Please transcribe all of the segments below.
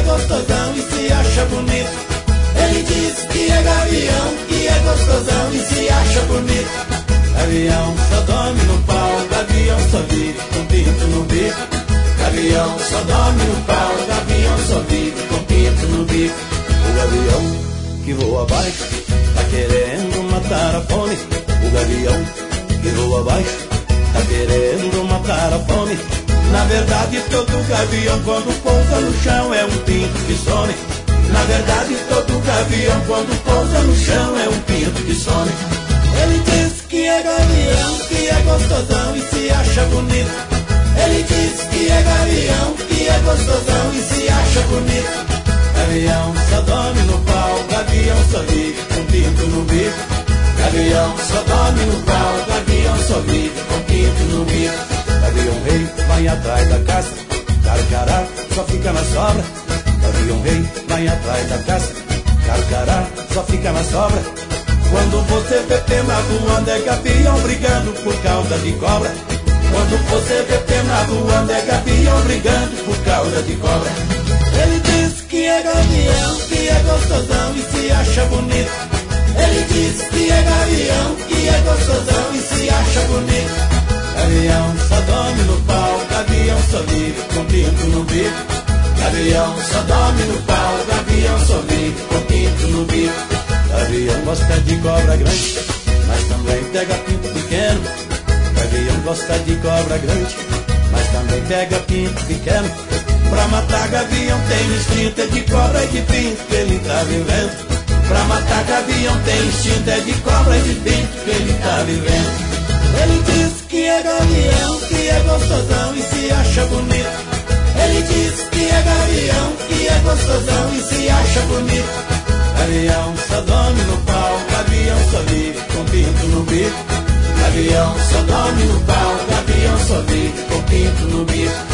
gostosão e se acha bonito. Ele diz que é gavião, que é gostosão e se acha bonito. Gavião só dorme no pau, gavião só vive com pinto no bico. Gavião só dorme no pau, gavião só vive com pinto no bico. O gavião que voa abaixo tá querendo matar a fome. O gavião que voa abaixo tá querendo matar a fome. Na verdade todo gavião quando pousa no chão é um pinto que some. Na verdade todo gavião quando pousa no chão é um pinto que some. Ele diz que é gavião, que é gostosão e se acha bonito. Ele diz que é gavião, que é gostosão e se acha bonito. Gavião só dorme no pau, gavião só vive com pinto no bico. Gavião só dorme no pau, gavião só vive com pinto no bico. Gavião rei vai atrás da caça, carcará só fica na sobra. Gavião rei vai atrás da caça, carcará só fica na sobra. Quando você vê pena voando é gavião brigando por causa de cobra. Quando você vê pena voando é gavião brigando por causa de cobra. Ele diz que é gavião, que é gostosão e se acha bonito. Ele diz que é gavião, que é gostosão e se acha bonito. Gavião só dorme no pau, gavião só vive com pinto no bico. Gavião só dorme no pau, gavião só vive com pinto no bico. Gavião gosta de cobra grande, mas também pega pinto pequeno. Gavião gosta de cobra grande, mas também pega pinto pequeno. Pra matar gavião tem instinto, é de cobra e de pinto que ele tá vivendo. Pra matar gavião tem instinto, é de cobra e de pinto que ele tá vivendo. Ele diz que é gavião, que é gostosão e se acha bonito. Ele diz que é gavião, que é gostosão e se acha bonito. Gavião só dorme no pau, gavião só vive com pinto no bico. Gavião só dorme no pau, gavião só vive com pinto no bico.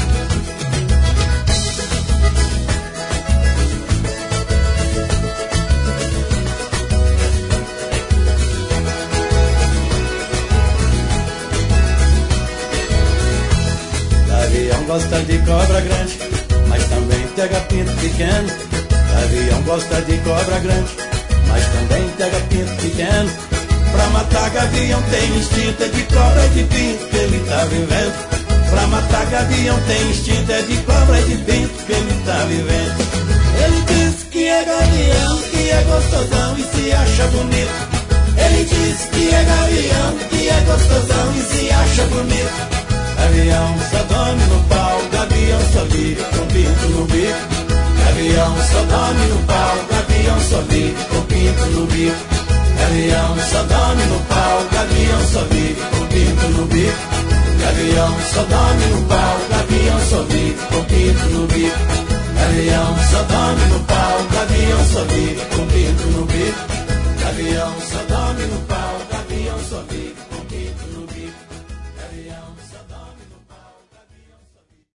Gavião gosta de cobra grande, mas também pega pinto pequeno. Gavião gosta de cobra grande, mas também pega pinto pequeno. Pra matar gavião tem instinto, é de cobra e de pinto que ele tá vivendo. Pra matar gavião tem instinto, é de cobra e de pinto que ele tá vivendo. Ele diz que é gavião, que é gostosão e se acha bonito. Ele diz que é gavião, que é gostosão e se acha bonito. Gavião só dorme no pau, gavião só vive com pinto no bico. Gavião só dorme no pau, gavião só vive com pinto no bico. Gavião só dorme no pau, gavião só vive com pinto no bico. Gavião só dorme no pau, gavião só vive com pinto no bico. Gavião só dorme no pau, gavião só vive com pinto no bico. Gavião só dorme no pau.